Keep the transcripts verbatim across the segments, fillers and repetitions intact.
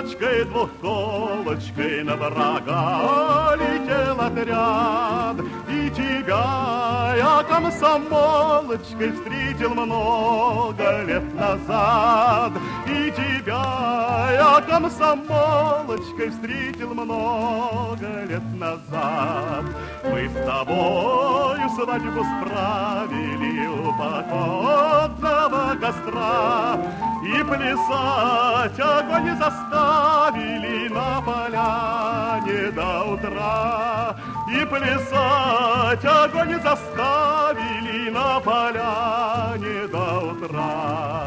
палочкой двухколочкой на врага летел отряд. И тебя я комсомолочкой встретил много лет назад. И тебя я комсомолочкой встретил много лет назад. Мы с тобою свадьбу справили у походного костра. И плясать огонь заставили на поляне до утра. И плясать огонь заставили на поляне до утра.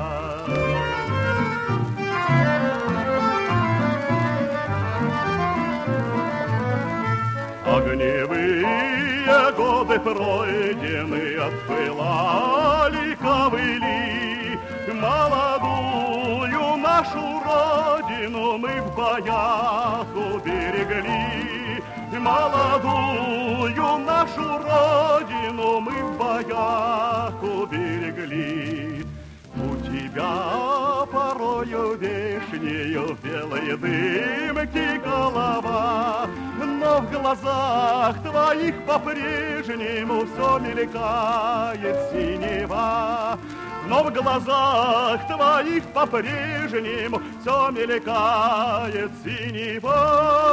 Огневые годы пройдены, отпылали ковыли. Молодую нашу родину мы в боях уберегли. Молодую нашу родину мы в боях уберегли. У тебя порою вешнею белые дымки голова, но в глазах твоих по-прежнему все мелькает синева. Но в глазах твоих по-прежнему все мелькает синева.